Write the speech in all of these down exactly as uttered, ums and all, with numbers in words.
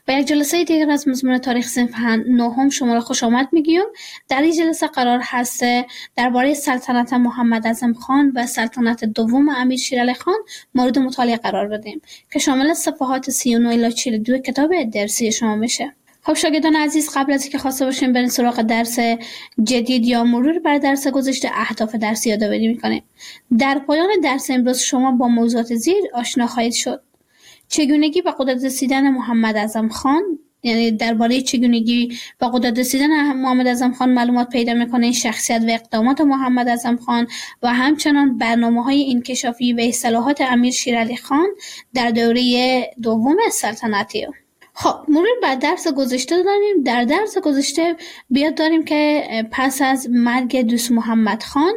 به یک جلسه دیگر از مضمون تاریخ صنف نهم شما را خوش آمد میگیم. در این جلسه قرار هست درباره سلطنت محمد اعظم خان و سلطنت دوم امیر شیر علی خان مورد مطالعه قرار بدیم که شامل صفحات سی و نه الی چهل و دو کتاب درسی شما میشه. خب شاگردان عزیز، قبل از اینکه خواسته باشیم بریم سراغ درس جدید یا مرور بر درس گذشته، اهداف درسی یادآوری میکنیم. در پایان درس امروز شما با موضوعات زیر آشنا خواهید شد: چگونگی به قدرت رسیدن محمد اعظم خان، یعنی درباره چگونگی به قدرت رسیدن محمد اعظم خان معلومات پیدا میکنه، شخصیت و اقدامات محمد اعظم خان و همچنان برنامه‌های انکشافی و اصلاحات امیر شیر علی خان در دوره دوم سلطنتی. خب مرور بر درس گذشته داریم. در درس گذشته بیاد داریم که پس از مرگ دوست محمد خان،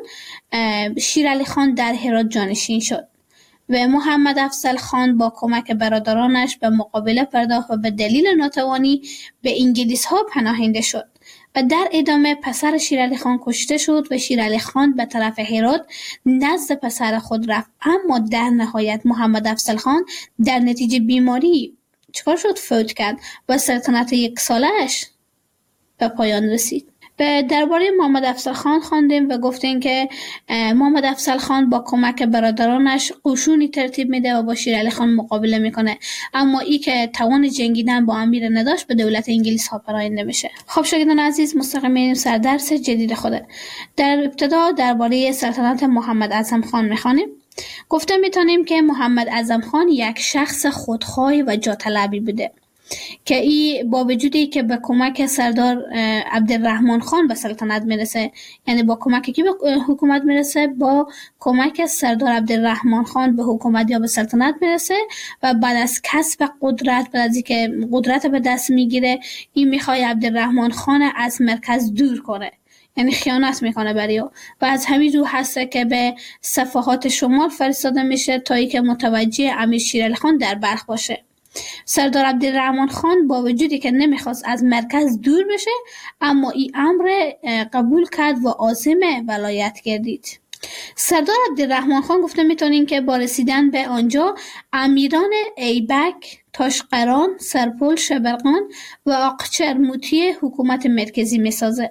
شیر علی خان در هرات جانشین شد و محمد افضل خان با کمک برادرانش به مقابله پرداخت و به دلیل ناتوانی به انگلیس ها پناهنده شد و در ادامه پسر شیر علی خان کشته شد و شیر علی خان به طرف هرات نزد پسر خود رفت. اما در نهایت محمد افضل خان در نتیجه بیماری چکار شد؟ فوت کرد و سلطنت یک سالش به پایان رسید. به درباره محمد افضل خان خواندیم و گفتیم که محمد افضل خان با کمک برادرانش قشونی ترتیب میده و با شیر علی خان مقابله میکنه، اما ای که توان جنگیدن با امیر نداشت به دولت انگلیس ها پراینده میشه. خب شاگردان عزیز، مستقیم میریم سر درس جدید خوده. در ابتدا درباره سلطنت محمد اعظم خان میخوانیم. گفته میتونیم که محمد اعظم خان یک شخص خودخواه و جاطلبی بوده که ای با وجودی که به کمک سردار عبدالرحمن خان به سلطنت میرسه، یعنی با کمک کی به حکومت میرسه؟ با کمک سردار عبدالرحمن خان به حکومت یا به سلطنت میرسه و بعد از کسب قدرت، بعد از اینکه قدرت به دست میگیره، این میخواد عبدالرحمن خان از مرکز دور کنه، یعنی خیانت میکنه برای او و از همین رو هسته که به صفحات شمال فرستاده میشه تا ای که متوجه امیر شیر علی خان در بلخ باشه. سردار عبدالرحمن خان با وجودی که نمیخواست از مرکز دور بشه، اما این امر قبول کرد و عازم ولایت گردید. سردار عبدالرحمن خان گفته میتونین که با رسیدن به آنجا امیران ایبک، تاشقران، سرپل، شبرقان و آقچر موتی حکومت مرکزی میسازه.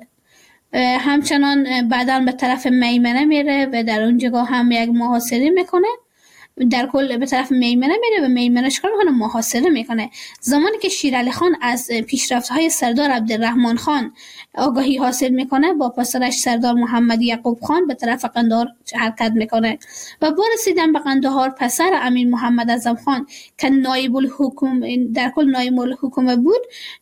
همچنان بعداً به طرف میمنه میره و در اونجا هم یک محاصره میکنه. در کل به طرف میمنه میره و میمنه چکار میکنه؟ محاصره میکنه. زمانی که شیر علی خان از پیشرفت‌های سردار عبدالرحمن خان آگاهی حاصل میکنه، با پسرش سردار محمد یعقوب خان به طرف قندهار حرکت میکنه و با رسیدن به قندهار پسر امیر محمد اعظم خان که نایب الحکوم در کل نایب الحکومه بود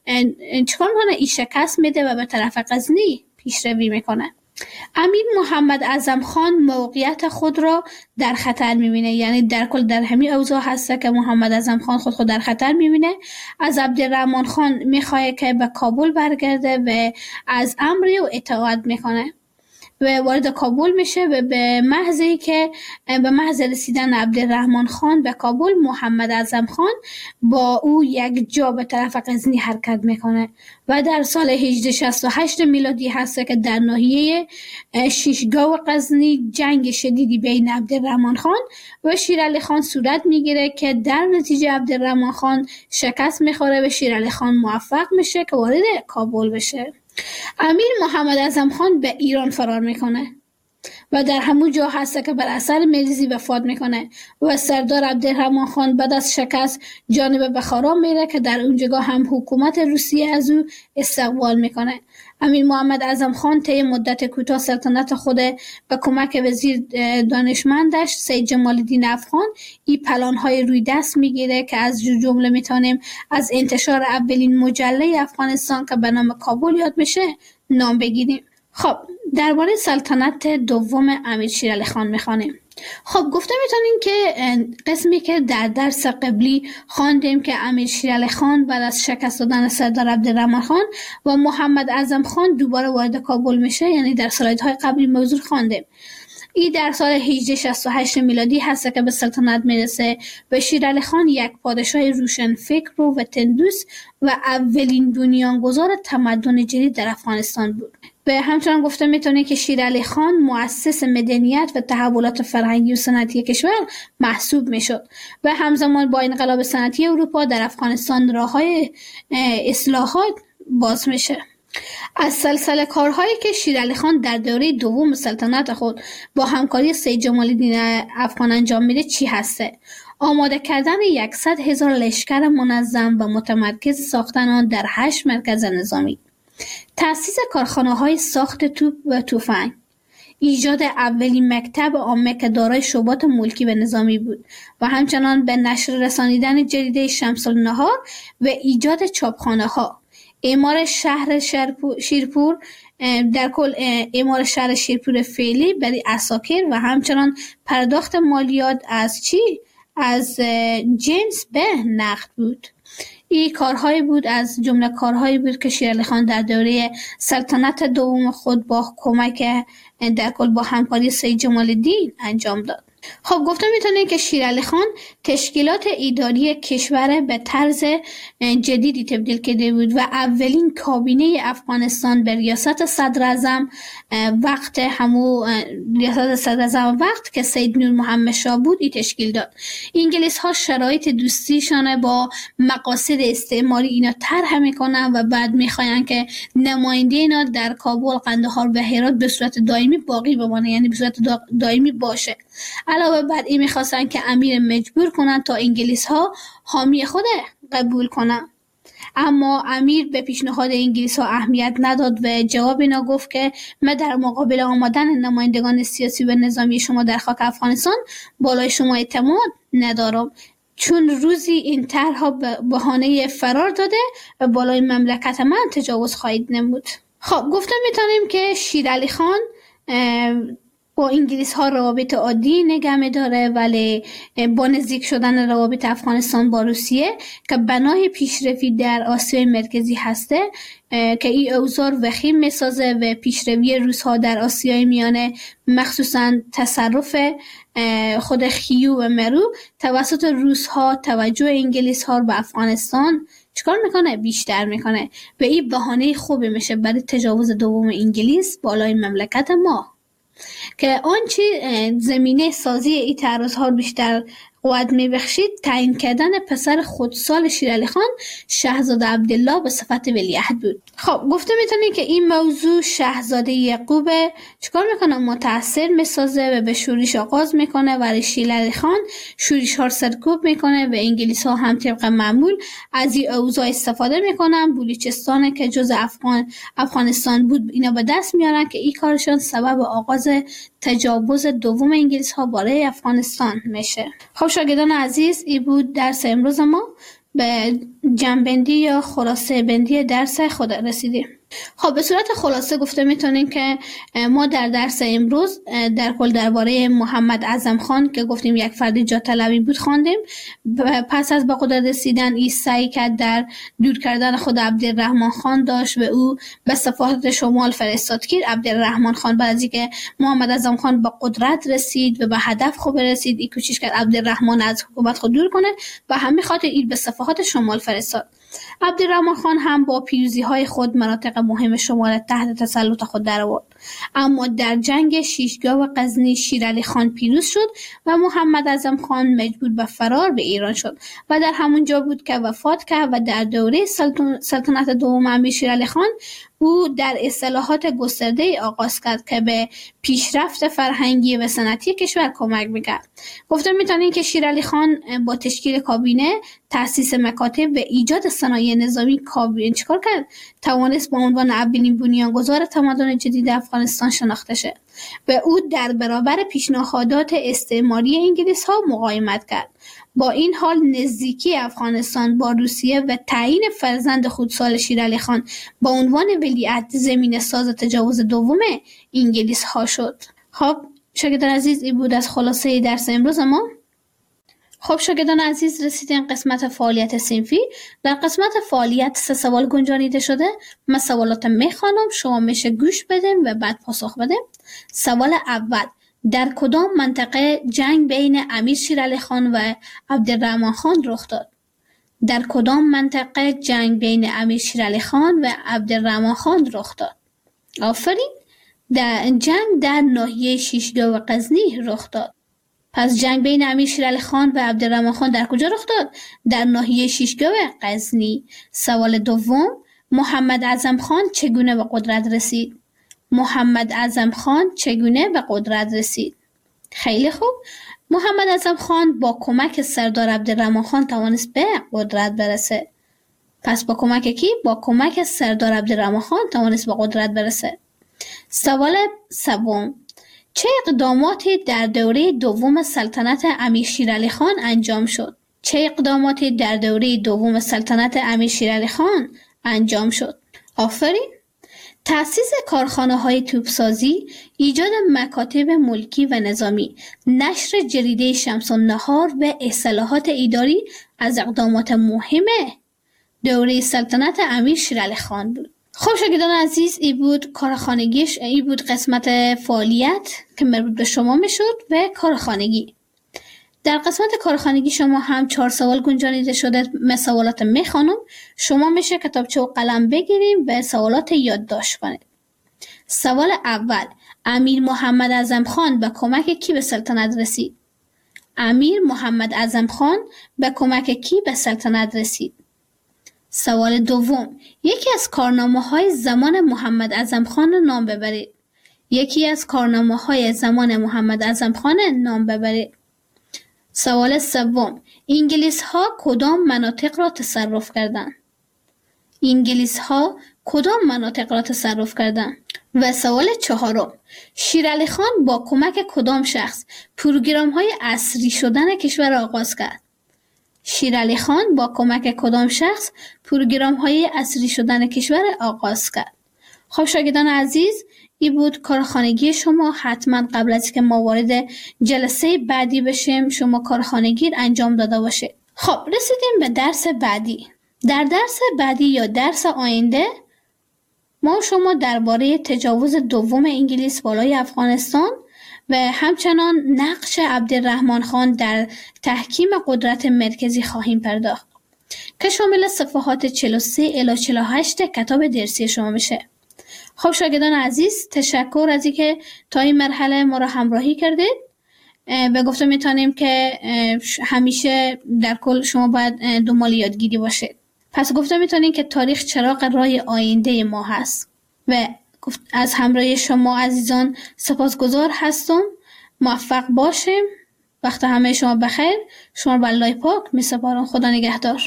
چکار میکنه؟ این شکست میده و به طرف غزنی پیشروی میکنه. امیر محمد اعظم خان موقعیت خود را در خطر میبینه، یعنی در کل در همین اوضاع هسته که محمد اعظم خان خود خود در خطر میبینه. از عبدالرحمن خان میخواه که به کابل برگرده و از امری و اطاعت میکنه و وارد کابل میشه و به محضی که به محض رسیدن عبدالرحمن خان به کابل، محمد اعظم خان با او یک جا به طرف غزنی حرکت میکنه و در سال هجده و شصت و هشت میلادی هست که در ناحیه شیشگاه غزنی جنگ شدیدی بین عبدالرحمن خان و شیر علی خان صورت میگیره که در نتیجه عبدالرحمن خان شکست میخوره و شیر علی خان موفق میشه که وارد کابل بشه. امیر محمد اعظم خان به ایران فرار میکنه و در همون جا هست که بر اثر مریضی وفات میکنه و سردار عبدالرحمن خان بعد از شکست جانب بخارا میره که در اونجا هم حکومت روسیه از او استقبال میکنه. امیر محمد اعظم خان طی مدت کوتاه سلطنت خود به کمک وزیر دانشمندش سید جمال الدین افغان این پلان‌های روی دست میگیره که از جمله میتونیم از انتشار اولین مجله افغانستان که به نام کابل یاد میشه نام بگیریم. خب درباره سلطنت دوم امیر شیر علی خان میخوانیم. خب گفته میتونیم که قسمی که در درس قبلی خواندیم که امیر شیر علی خان بعد از شکست دادن سردار عبدالرحمن خان و محمد اعظم خان دوباره وارد کابل میشه، یعنی در سلایدهای قبلی موضوع خواندیم این در سال هجده شصت و هشت میلادی هست که به سلطنت میرسه و شیرعلی خان یک پادشاه روشن فکر و تندوس و اولین بنیانگذار تمدن جدید در افغانستان بود. به همچنان گفته میتونه که شیرعلی خان مؤسس مدنیت و تحولات فرهنگی و صنعتی کشور محسوب میشد و همزمان با انقلاب صنعتی اروپا در افغانستان راههای اصلاحات باز میشه. از سلسله کارهایی که شیرعلی خان در دوره دوم سلطنت خود با همکاری سید جمال الدین افغان انجام میده چی هسته؟ آماده کردن صد هزار لشکر منظم و متمرکز، ساختن آن در هشت مرکز نظامی، تأسیس کارخانه‌های ساخت توپ و تفنگ، ایجاد اولین مکتب عامه که دارای شعبات ملکی و نظامی بود و همچنان به نشر رسانیدن جریده شمس النهار و ایجاد چاپخانه‌ها، اعمار شهر شیرپور، در کل اعمار شهر شیرپور فعلی برای عساکر و همچنان پرداخت مالیات از چی؟ از جنس به نقد بود. این کارهایی بود از جمله کارهایی بود که شیرعلی خان در دوره سلطنت دوم خود با کمک در کل با همکاری سید جمال الدین انجام داد. خب گفته میتونه که شیرعلی خان تشکیلات اداری کشور به طرز جدیدی تبدیل کرده بود و اولین کابینه افغانستان به ریاست صدر اعظم وقت همو ریاست صدر اعظم وقت که سید نور محمد شاه بود ای تشکیل داد. انگلیس ها شرایط دوستیشان با مقاصد استعماری اینا طرح میکنن و بعد میخواین که نماینده اینا در کابل، قندهار و هرات به صورت دائمی باقی بمانه، یعنی به صورت دائمی باشه. علاوه بر این میخواستن که امیر مجبور کنن تا انگلیس ها حامی خود قبول کنن، اما امیر به پیشنهاد انگلیس ها اهمیت نداد و جواب اینا گفت که من در مقابل آمدن نمایندگان سیاسی و نظامی شما در خاک افغانستان بالای شما اعتماد ندارم، چون روزی این طرح به بهانه فرار داده و بالای مملکت من تجاوز خواهید نمود. خب گفته میتونیم که شیرعلی خان با انگلیس ها روابط عادی نگه داره، ولی با نزدیک شدن روابط افغانستان با روسیه که بنای پیشروی در آسیای مرکزی هسته که این اوضاع وخیم میسازه و پیشروی روس ها در آسیای میانه مخصوصا تصرف خود خیو و مرو توسط روس ها توجه انگلیس ها به افغانستان چیکار میکنه؟ بیشتر میکنه و این بهانه خوبی میشه برای تجاوز دوم انگلیس بالای مملکت ما که آنچه زمینه سازی این تعرض‌ها بیشتر قوت میبخشید تعیین کردن پسر خودسال شیرعلی خان شاهزاده عبدالله به صفت ولیعهد بود. خب گفته میتونی که این موضوع شاهزاده یعقوب چیکار میکنه؟ متاثر میسازه و به شورش آغاز میکنه و شیرعلی خان شورش ها سرکوب میکنه و انگلیس ها هم طبق معمول از این اوضاع استفاده میکنن. بلوچستان که جز افغان افغانستان بود اینا به دست میارن که این کارشان سبب آغاز تجاوز دوم انگلیس ها برای افغانستان میشه. خب شاگردان عزیز، این بود درس امروز ما. به جنبندی یا خلاصه بندی درس خود رسیدیم. خب به صورت خلاصه گفته میتونیم که ما در درس امروز در کل درباره محمد اعظم خان که گفتیم یک فرد جا طلبی بود خواندیم. پس از به قدرت رسیدن این سعی کرد در دور کردن خود عبدالرحمن خان داشت و او به صفحات شمال فرستاد که عبدالرحمن خان بعد از اینکه محمد اعظم خان به قدرت رسید و به هدف خوب رسید این کوشش کرد عبدالرحمن از حکومت خود دور کنه و همین خاطر این به صفحات شمال فرستاد. عبدالرحمن خان هم با پیروزی های خود مناطق مهم شمال تحت تسلط خود در آورد، اما در جنگ شیشگاه و غزنی شیرعلی خان پیروز شد و محمد اعظم خان مجبور به فرار به ایران شد و در همون جا بود که وفات کرد و در دوره سلطنت دوم امیر شیرعلی خان او در اصلاحات گسترده آغاز کرد که به پیشرفت فرهنگی و صنعتی کشور کمک میکرد. گفته میتونیم که شیرعلی خان با تشکیل کابینه، تأسیس مکاتب و ایجاد صنایع نظامی کابینه چیکار کرد؟ توانست با عنوان اولین بنیانگذار تمدن جدید افغانستان شناخته شد و او در برابر پیشنهادات استعماری انگلیس ها مقاومت کرد. با این حال نزدیکی افغانستان با روسیه و تعیین فرزند خودسال شیرعلی خان با عنوان ولیعهد زمینه ساز تجاوز دوم انگلیس ها شد. خب شاگردان عزیز، این بود از خلاصه درس امروز ما. خب شاگردان عزیز، رسیدیم قسمت فعالیت صنفی. در قسمت فعالیت سه سوال گنجانیده شده. من سوالات میخوانم، شما میشه گوش بدین و بعد پاسخ بدین. سوال اول: در کدام منطقه جنگ بین امیر شیرعلی خان و عبدالرحمن خان رخ داد؟ در کدام منطقه جنگ بین امیر شیرعلی خان و عبدالرحمن خان رخ داد؟ آفرین. در جنگ در ناحیه شیشگاه و غزنی رخ داد. پس جنگ بین امیر شیرعلی خان و عبدالرحمن خان در کجا رخ داد؟ در ناحیه شیشگاه و غزنی. سوال دوم، محمد اعظم خان چگونه به قدرت رسید؟ محمد اعظم خان چگونه به قدرت رسید؟ خیلی خوب. محمد اعظم خان با کمک سردار عبدالرحمن خان توانست به قدرت برسه. پس با کمک کی؟ با کمک سردار عبدالرحمن خان توانست به قدرت برسه. سوال سوم، چه اقداماتی در دوره دوم سلطنت امیر شیرعلی خان انجام شد؟ چه اقداماتی در دوره دوم سلطنت امیر شیرعلی خان انجام شد؟ آفرین. تأسیس کارخانه‌های توپسازی، ایجاد مکاتب ملکی و نظامی، نشر جریده شمس النهار و اصلاحات اداری از اقدامات مهم دوره سلطنت امیر شیرعلی خان بود. خب شاگردان عزیز، ای بود کارخانگیش، ای بود قسمت فعالیت که مربوط به شما میشد و کارخانگی. در قسمت کارخانگی شما هم چهار سوال گنجانیده شده. من سوالات میخوانم، شما میشه کتابچه و قلم بگیریم و سوالات یادداشت کنید. سوال اول، امیر محمد اعظم خان به کمک کی به سلطنت رسید؟ امیر محمد اعظم خان به کمک کی به سلطنت رسید؟ سوال دوم، یکی از کارنامه‌های زمان محمد اعظم خان نام ببرید. یکی از کارنامه‌های زمان محمد اعظم خان نام ببرید. سوال سوم، انگلیس ها کدام مناطق را تصرف کردند؟ انگلیس ها کدام مناطق را تصرف کردند؟ و سوال چهارم، شیرعلی خان با کمک کدام شخص پروگرام های عصری شدن کشور را آغاز کرد؟ شیرعلی خان با کمک کدام شخص پروگرام های عصری شدن کشور آغاز کرد؟ خب شاگردان عزیز، این بود کارخانگی شما. حتما قبل از که ما وارد جلسه بعدی بشیم شما کارخانگی انجام داده باشید. خب رسیدیم به درس بعدی. در درس بعدی یا درس آینده ما شما درباره تجاوز دوم انگلیس بالای افغانستان و همچنان نقش عبدالرحمن خان در تحکیم قدرت مرکزی خواهیم پرداخت که شامل صفحات چهل و سه الی چهل و هشت کتاب درسی شما میشه. خب شاگردان عزیز، تشکر از اینکه تا این مرحله ما را همراهی کردید. به گفته میتونیم که همیشه در کل شما باید دنبال یادگیری باشید. پس گفته میتونیم که تاریخ چراغ راه آینده ما هست و از همراهی شما عزیزان سپاسگزار هستم. موفق باشیم. وقت همه شما بخیر. شما به الله پاک میسپارم. خدا نگهدار.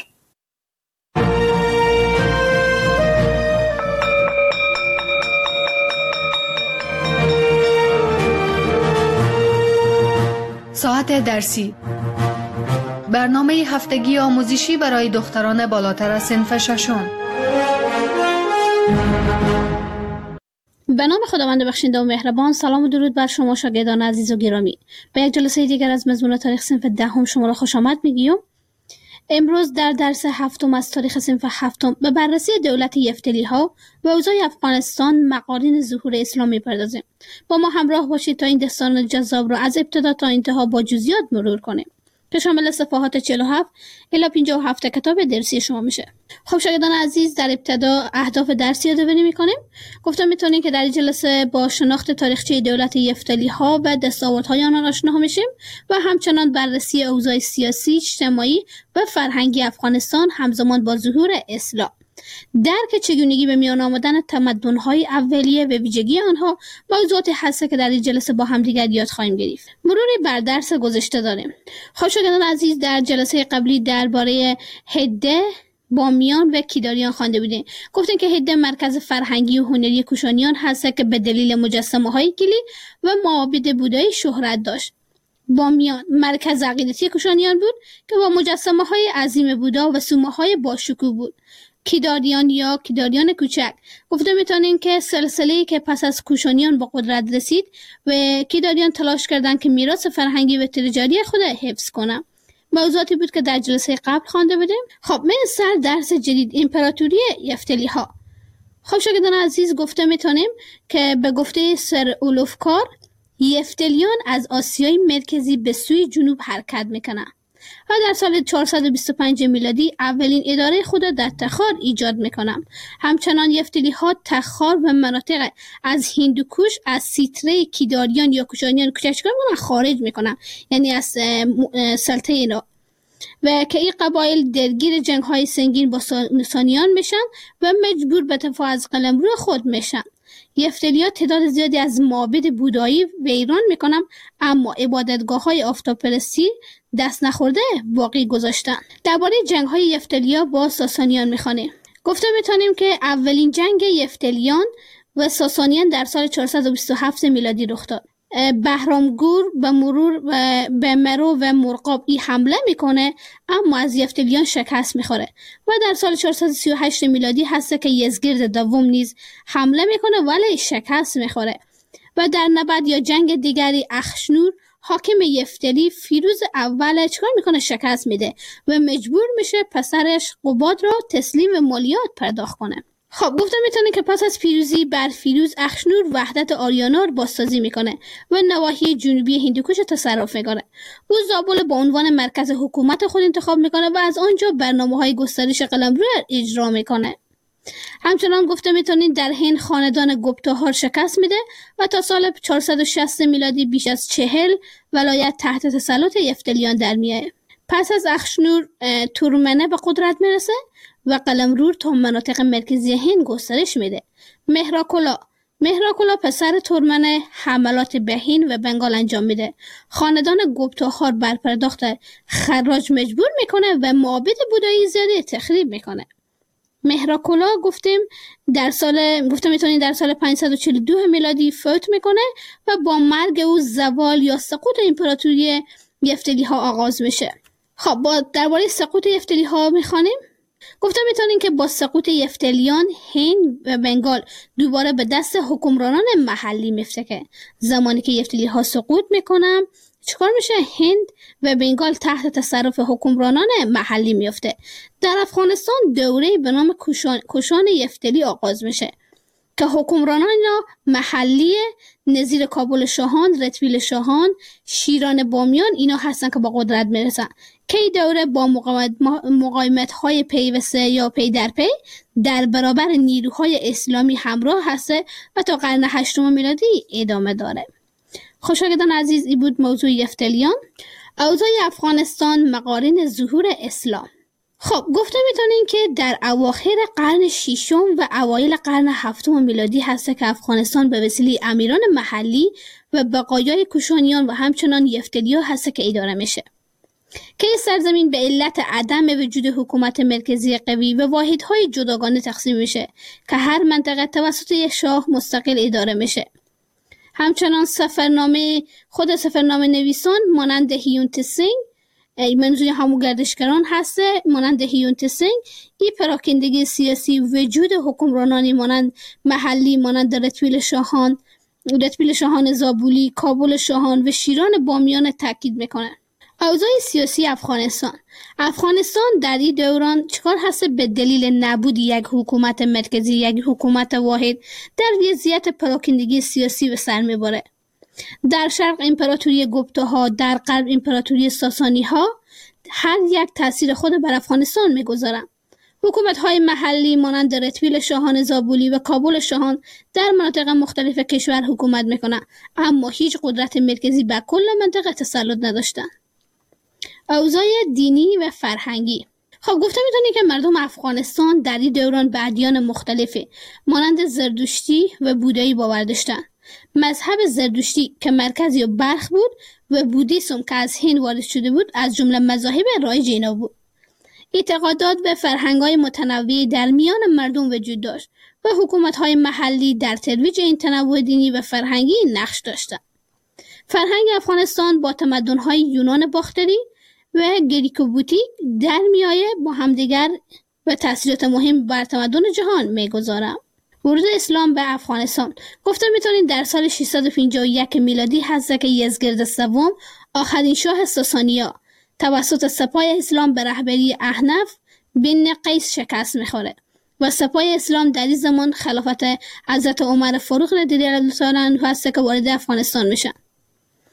ساعت درسی، برنامه هفتگی آموزشی برای دختران بالاتر از صنف ششم. به نام خداوند بخشنده و مهربان. سلام و درود بر شما شاگردان عزیز و گرامی. به یک جلسه دیگر از مضمون تاریخ صنف دهم شما را خوش آمد میگیم. امروز در درس هفتم از تاریخ صنف هفتم به بررسی دولت یفتلی ها و اوضاع افغانستان مقارن ظهور اسلام میپردازیم. با ما همراه باشید تا این داستان جذاب را از ابتدا تا انتها با جزئیات مرور کنیم که شامل صفحات چهل و هفت الی پنجاه و هفت کتاب درسی شما میشه. خب شاگردان عزیز، در ابتدا اهداف درسی یادآوری میکنیم. گفتم میتونیم که در جلسه با شناخت تاریخچه دولت یفتلی ها و دستاوردهای آنها آشنا میشیم و همچنان بررسی اوضاع سیاسی، اجتماعی و فرهنگی افغانستان همزمان با ظهور اسلام، درک چگونگی به میان آمدن تمدن‌های اولیه و ویژگی آنها، موضوعاتی هست که در این جلسه با هم دیگر یاد خواهیم گرفت. مروری بر درس گذشته داریم. خب شاگردان عزیز، در جلسه قبلی درباره هده، بامیان و کیداریان خوانده بودیم. گفتیم که هده مرکز فرهنگی و هنری کوشانیان هست که به دلیل مجسمه‌های گلی و معابد بودایی شهرت داشت. بامیان مرکز عقیدتی کوشانیان بود که با مجسمه‌های عظیم بودا و سومه‌های باشکوه بود. کیداریان یا کیداریان کوچک گفته میتونیم که سلسله‌ای که پس از کوشانیان با قدرت رسید و کیداریان تلاش کردند که میراث فرهنگی و تجاری خود حفظ کنند. موضوعاتی بود که در جلسه قبل خوانده بودیم. خب من سر درس جدید، امپراتوری یفتلی ها. خب شاگردان عزیز، گفته میتونیم که به گفته سر اولوفکار یفتلیان از آسیای مرکزی به سوی جنوب حرکت میکنن و در سال چهارصد و بیست و پنج میلادی اولین اداره خود را در تخار ایجاد میکنن. همچنان یفتلی ها تخار و مناطق از هندوکوش از سیتره کیداریان یا کوشانیان کوچکتر خارج میکنن، یعنی از سلطه اینا، و که این قبایل درگیر جنگ های سنگین با ساسانیان میشن و مجبور به دفاع از قلمرو خود میشن. یفتلی‌ها تعداد زیادی از معابد بودایی ویران میکنن، اما عبادتگاه های آفتاب‌پرستی دست نخورده باقی گذاشتن. درباره جنگ های یفتلی‌ها با ساسانیان میخوانیم. گفته میتونیم که اولین جنگ یفتلیان و ساسانیان در سال چهارصد و بیست و هفت میلادی رخ داد. بهرامگور به مرور و به مرو و مرغاب ای حمله میکنه، اما از یفتلیان شکست میخوره و در سال چهارصد و سی و هشت میلادی هست که یزگرد دوم نیز حمله میکنه ولی شکست میخوره و در نبرد یا جنگ دیگری اخشنور حاکم یفتلی فیروز اول چکار میکنه؟ شکست میده و مجبور میشه پسرش قباد را تسلیم و مالیات پرداخت کنه. خب گفته میتونه که پس از پیروزی بر فیروز اخشنور وحدت آریانا رو بازسازی میکنه و نواحی جنوبی هندوکوش تصرف میکنه. او زابل به عنوان مرکز حکومت خود انتخاب میکنه و از آنجا برنامه‌های گسترش قلمرو اجرا میکنه. همچنان گفته میتونید در هند خاندان گپتاها شکست میده و تا سال چهارصد و شصت میلادی بیش از چهل ولایت تحت تسلط یفتلیان در میاد. پس از اخشنور تورمنه به قدرت میرسه و قلمرو تا مناطق مرکزی هند گسترش میده. مهراکلا مهراکلا پسر تورمنه حملات به هند و بنگال انجام میده. خاندان گپتاها بر پرداخت خراج مجبور میکنه و معابد بودایی زیادی تخریب میکنه. مهراکلا گفتیم در سال گفتم میتونید در سال پانصد و چهل و دو میلادی فوت میکنه و با مرگ او زوال یا سقوط امپراتوری یفتلی ها آغاز میشه. خب با درباره سقوط یفتلی ها میخوانیم. گفتم میتونین که با سقوط یفتلیان هند و بنگال دوباره به دست حکمرانان محلی میفته. زمانی که یفتلی ها سقوط میکنن چیکار میشه؟ هند و بنگال تحت تصرف حکمرانان محلی میفته. در افغانستان دوره به نام کوشان, کوشان یفتلی آغاز میشه که حکمرانان محلی نظیر کابل شاهان، رتویل شاهان، شیران بامیان اینا هستن که با قدرت میرسن که این دوره با مقاومت های پیوسته یا پی در پی در برابر نیروهای اسلامی همراه هسته و تا قرن هشتم میلادی ادامه داره. خوشاگدان عزیز، این بود موضوع یفتلیان. اوضاع افغانستان مقارن ظهور اسلام. خب گفته میتونین که در اواخر قرن ششم و اوایل قرن هفتم میلادی هست که افغانستان به وسیله امیران محلی و بقایای کوشانیان و همچنان یفتلی‌ها هست که اداره میشه که این سرزمین به علت عدم وجود حکومت مرکزی قوی و واحدهای جداگانه تقسیم میشه که هر منطقه توسط یک شاه مستقل اداره میشه. همچنان سفرنامه خود سفرنامه نویسان مانند هیونت سینگ منظور همون گردشگران هسته مانند هیونت سینگ این پراکندگی سیاسی وجود حکمرانانی مانند محلی مانند رتویل شاهان رتویل شاهان زابولی، کابل شاهان و شیران بامیان تاکید میکنه. اوضاع سیاسی افغانستان افغانستان در این دوران چکار هست؟ به دلیل نبود یک حکومت مرکزی، یک حکومت واحد، در وضعیت پراکندگی سیاسی به سر میبره. در شرق امپراتوری گپتاها، در غرب امپراتوری ساسانی ها هر یک تاثیر خود بر افغانستان میگذارند. حکومت های محلی مانند رتویل شاهان زابولی و کابل شاهان در مناطق مختلف کشور حکومت میکنند، اما هیچ قدرت مرکزی بر کل منطقه تسلط نداشتند. اوضاع دینی و فرهنگی. خب گفته میتونی که مردم افغانستان در این دوران به ادیان مختلفی مانند زردشتی و بودایی باور داشتند. مذهب زردشتی که مرکزی و برخ بود و بودیسم که از هند وارد شده بود از جمله مذاهب رایج اینا بود. اعتقادات و فرهنگ‌های متنوعی در میان مردم وجود داشت و حکومت‌های محلی در ترویج این تنوع دینی و فرهنگی نقش داشتند. فرهنگ افغانستان با تمدن‌های یونان باختری و گریکوبوتیک در میایه با همدیگر و تأثیرات مهم بر تمدن جهان می‌گذارند. ورود اسلام به افغانستان. گفته میتونید در سال ششصد و پنجاه و یک میلادی هست که یزگرد سوم آخرین شاه ساسانیا توسط سپاه اسلام به رهبری احنف بن قیس شکست میخوره و سپاه اسلام در این زمان خلافت حضرت عمر فاروق رضی الله عنه هست که وارد افغانستان میشن.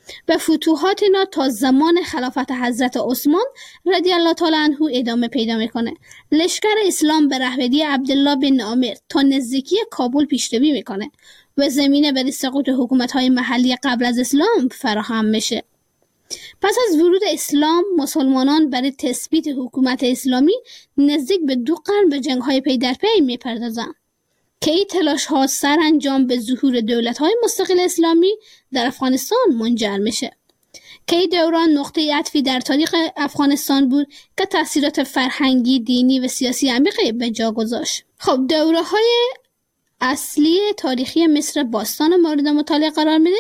و فتوحات اینا تا زمان خلافت حضرت عثمان رضی الله تعالی عنه ادامه پیدا میکنه. لشکر اسلام به رهبری عبدالله بن عامر تا نزدیکی کابل پیشروی میکنه و زمینه برای سقوط حکومت‌های محلی قبل از اسلام فراهم میشه. پس از ورود اسلام مسلمانان برای تثبیت حکومت اسلامی نزدیک به دو قرن به جنگ‌های پی در پی میپردازند که این تلاش‌ها سرانجام به ظهور دولت‌های مستقل اسلامی در افغانستان منجر میشه که این دوران نقطه عطفی در تاریخ افغانستان بود که تأثیرات فرهنگی، دینی و سیاسی عمیقی به جا گذاشت. خب دوره‌های اصلی تاریخی مصر باستان مورد مطالعه قرار میده.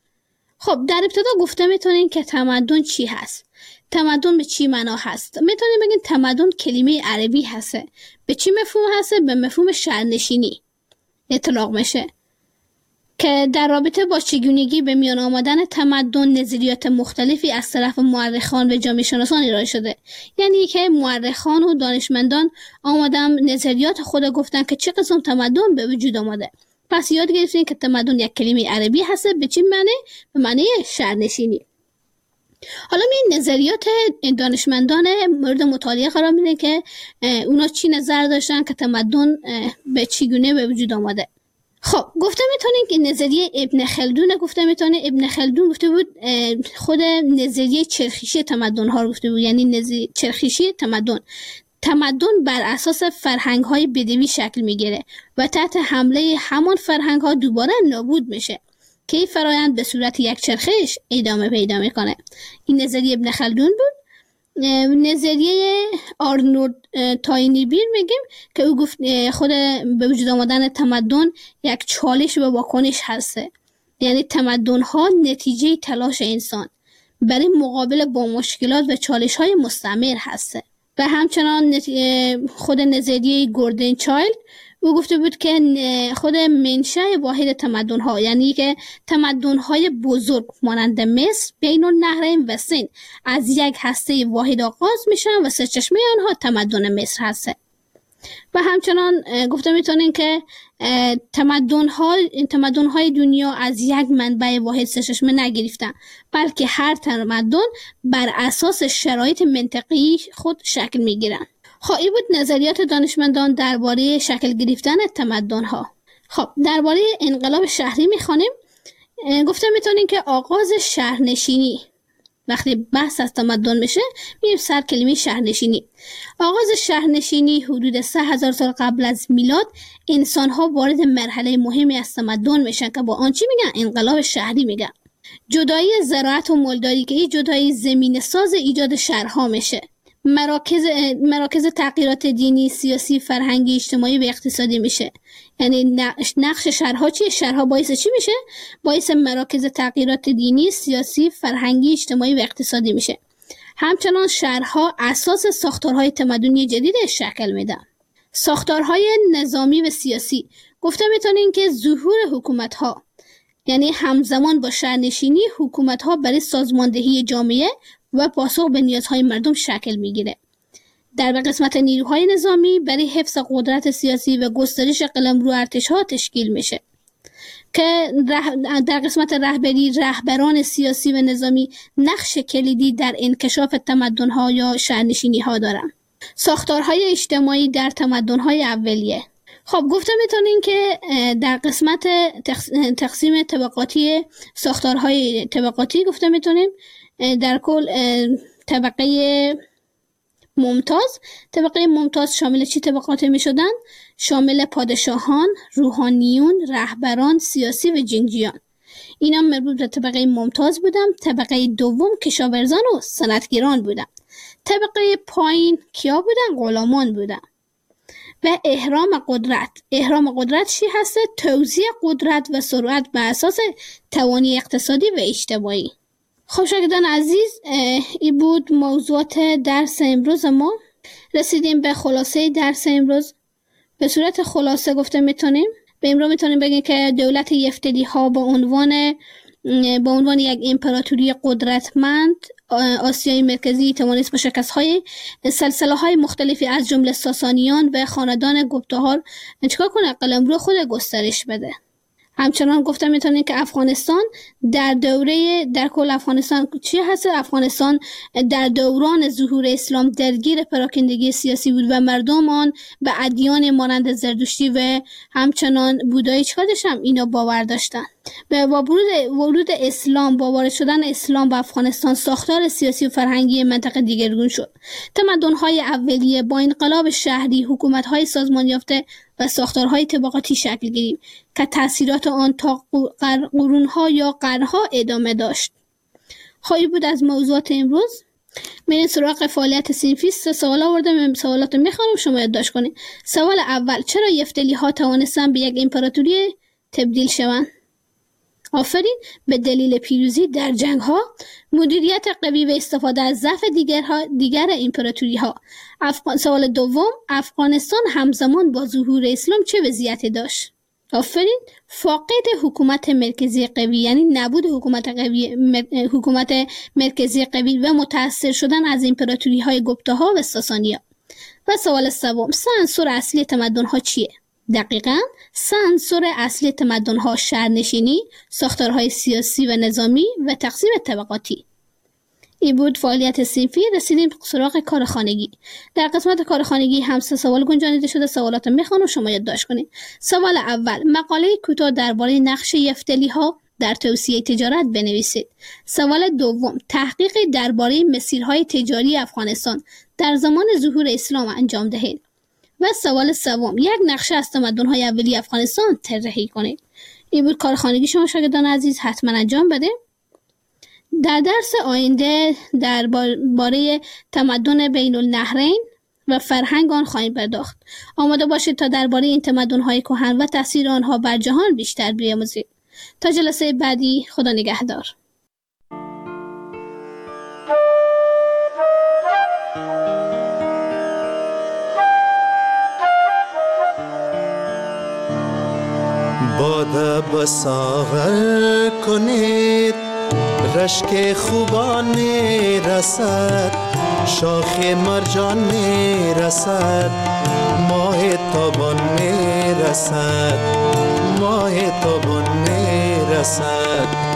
خب در ابتدا گفته میتونین که تمدن چی هست؟ تمدن به چی معنا هست؟ میتونین بگین تمدن کلمه عربی هسته. به چی مفهوم هسته؟ به مفهوم شهرنشینی اطلاق میشه که در رابطه با چگونگی به میان آمدن تمدن نظریات مختلفی از طرف مورخان و جامعه شناسان ارائه شده. یعنی که مورخان و دانشمندان آمدن نظریات خود گفتن که چه قسم تمدن به وجود آمده. پس یاد گرفتین که تمدن یک کلمه عربی هست. به چی معنی؟ به معنی شهرنشینی. حالا می نظریات دانشمندان مورد مطالعه قرار میده که اونا چی نظر داشتن که تمدن به چگونه به وجود آمده. خب گفته میتونین که نظریه ابن خلدون گفته میتونه ابن خلدون گفته بود خود نظریه چرخشی تمدن ها رو گفته بود. یعنی نظریه چرخشی تمدن تمدن بر اساس فرهنگ های بدوی شکل میگیره و تحت حمله همان فرهنگ ها دوباره نابود میشه که این فرایند به صورت یک چرخش ادامه پیدا میکنه. این نظریه ابن خلدون بود. نظریه آرنولد تاینیبیر میگیم که او گفت خود به وجود آمدن تمدن یک چالش و واکنش هسته. یعنی تمدن ها نتیجه تلاش انسان برای مقابله با مشکلات و چالش های مستمر هسته. و همچنان خود نظریه گوردن چایلد او گفته بود که خود منشأ واحد تمدن ها، یعنی که تمدن های بزرگ مانند مصر، بین النهرین و سند از یک هسته واحد آغاز میشن و سرچشمه آنها تمدن مصر هسته. و همچنان گفته میتونین که تمدن ها تمدن های دنیا از یک منبع واحد سرچشمه نگرفتن، بلکه هر تمدن بر اساس شرایط منطقی خود شکل میگیرن. خب این بود نظریات دانشمندان درباره شکل گرفتن تمدن ها. خب درباره انقلاب شهری میخوانیم. گفته میتونین که آغاز شهرنشینی، وقتی بحث از تمدن میشه میریم سر کلمه شهرنشینی. آغاز شهرنشینی حدود سه هزار سال قبل از میلاد انسان ها وارد مرحله مهمی از تمدن میشن که با آن چی میگن؟ انقلاب شهری میگن. جدایی زراعت و مالداری که این جدایی زمینه ساز ایجاد شهرها میشه. مراکز مراکز تغییرات دینی، سیاسی، فرهنگی، اجتماعی و اقتصادی میشه. یعنی نقش شهرها چیه؟ شهرها باعث چی میشه؟ باعث مراکز تغییرات دینی، سیاسی، فرهنگی، اجتماعی و اقتصادی میشه. همچنان شهرها اساس ساختارهای تمدنی جدید شکل میدن. ساختارهای نظامی و سیاسی گفته میتونین که ظهور حکومت‌ها، یعنی همزمان با شهرنشینی حکومت‌ها برای سازماندهی جامعه و پاسخ به نیازهای مردم شکل میگیره. در قسمت نیروهای نظامی برای حفظ قدرت سیاسی و گسترش قلمرو ارتش‌ها تشکیل میشه که در قسمت رهبری رهبران سیاسی و نظامی نقش کلیدی در انکشاف تمدن‌ها یا شهرنشینی‌ها دارن. ساختارهای اجتماعی در تمدن‌های اولیه. خب گفته میتونین که در قسمت تقسیم طبقاتی ساختارهای طبقاتی گفته میتونیم در کل طبقه ممتاز طبقه ممتاز شامل چی طبقاتی می شدن؟ شامل پادشاهان، روحانیون، رهبران سیاسی و جنگجویان. اینا مربوط به طبقه ممتاز بودن. طبقه دوم کشاورزان و صنعتگران بودن. طبقه پایین کیا بودن؟ غلامان بودن. و احرام قدرت. احرام قدرت چی هسته؟ توزیع قدرت و سرعت بر اساس توانی اقتصادی و اجتماعی. خب شاگردان عزیز، این بود موضوعات درس امروز ما. رسیدیم به خلاصه درس امروز. به صورت خلاصه گفته میتونیم به امروز میتونیم بگیم که دولت یفتلی ها با عنوان با عنوان یک امپراتوری قدرتمند آسیای مرکزی توانست با شکست های سلسله های مختلفی از جمله ساسانیان و خاندان گپتاهار چیکار کنه؟ قلمرو خود گسترش بده. همچنان گفتم میتونین که افغانستان در دوره در کل افغانستان چی هست؟ افغانستان در دوران ظهور اسلام درگیر پراکندگی سیاسی بود و مردم آن به ادیان مانند زرتشتی و همچنان بودایی چقدرش هم اینا باور داشتن. به با ورود اسلام با وارد شدن اسلام به افغانستان ساختار سیاسی و فرهنگی منطقه دیگرگون شد. تمدن‌های اولیه با انقلاب شهری، حکومت‌های سازمان یافته و ساختارهای طبقاتی شکل گرفت که تأثیرات آن تا قرون‌ها یا قرن‌ها ادامه داشت. خواهی بود از موضوعات امروز. میرین سراغ فعالیت صنفی. سه سوال آوردم، سوالات میخوانم شما یادداشت کنید. سوال اول: چرا یفتلی‌ها توانستند به یک امپراتوری تبدیل شوند؟ آفرین. به دلیل پیروزی در جنگ ها، مدیریت قوی و استفاده از ضعف دیگر دیگر امپراتوری ها. افغان... سوال دوم: افغانستان همزمان با ظهور اسلام چه وضعیتی داشت؟ آفرین. فاقد حکومت مرکزی قوی، یعنی نبود حکومت قوی مر... حکومت مرکزی قوی و متأثر شدن از امپراتوری های گپتا ها و ساسانیا. و سوال سوم: سه عنصر اصلی تمدن ها چیه؟ دقیقاً سه عنصر اصلی تمدن‌ها شهرنشینی، ساختارهای سیاسی و نظامی و تقسیم طبقاتی. این بود فعالیت صنفی. رسیدیم سراغ کار خانگی. در قسمت کار خانگی هم سه سوال گنجانیده شده. سوالات میخوانم شما یادداشت کنید. سوال اول: مقاله کوتاه درباره نقش یفتلی‌ها در توسعه تجارت بنویسید. سوال دوم: تحقیقی درباره مسیرهای تجاری افغانستان در زمان ظهور اسلام انجام دهید. و سوال سوم: یک نقشه از تمدن‌های اولیه افغانستان طراحی کنید. این بود کار خانگی شما شاگردان عزیز، حتما انجام بده. در درس آینده درباره تمدن بین النهرین و فرهنگ آن خواهیم پرداخت. آماده باشید تا درباره این تمدن‌های کهن و تاثیر آنها بر جهان بیشتر بیاموزید. تا جلسه بعدی، خدا نگهدار. باده بساغر کنید، رشک خوبان می رسد، شاخ مرجان می رسد، ماه تابان می رسد، ماه تابان می رسد.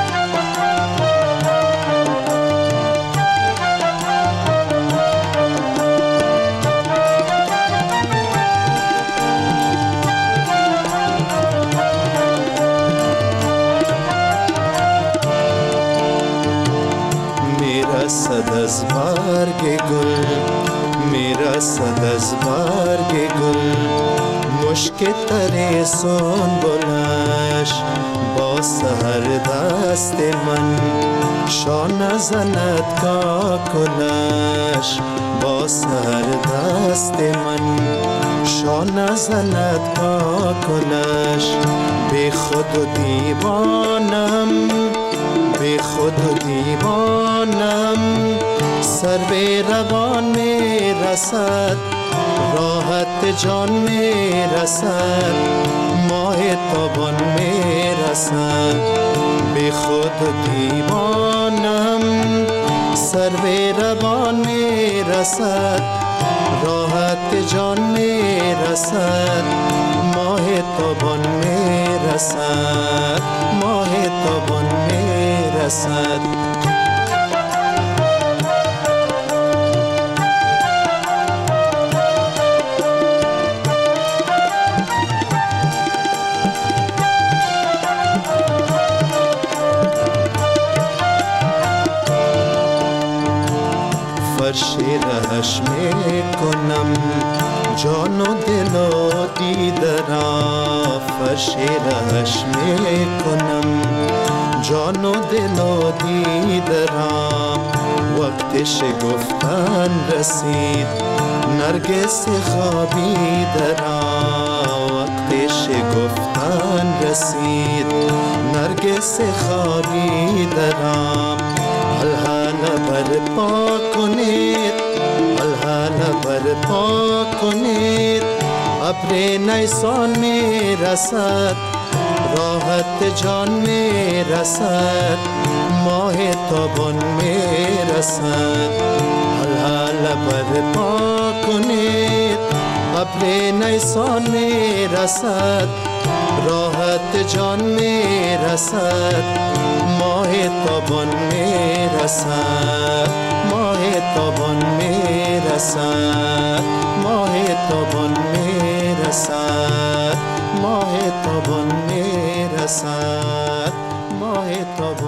میرسد از برگ گل، میرسد از برگ گل، مشک تر سنبلش با سحر دست من، شانه زند کاکلش با سحر دست من، شانه زند کاکلش. بی خود و دیوانم، بی خود و دیوانم، سر به روان می رسد، راحت جان می رسد، ماه تابان می رسد. بی خود و دیوانم، سر به روان می رسد، راحت جان می رسد، ماه تابان می رسد، ماه تابان می رسد. فرش رهش می کنم، جان و دل و دیده را، فرش رهش می کنم، جان و دل و دیده را. وقت شگفتن رسید، نرگس خوابیده را، وقت شگفتن رسید، نرگس خوابیده را. الحال برپا کنید، الحال برپا کنید، ابر نیسان می رسد، راحت جان می رسد، ماه تابان می رسد. الحال برپا کنید، ابر نیسان می رسد، راحت جان می رسد، ماه تابان می رسد، ماه تابان می رسد، ماه تابان می رسد، ماه تابان می رسد، ماه تابان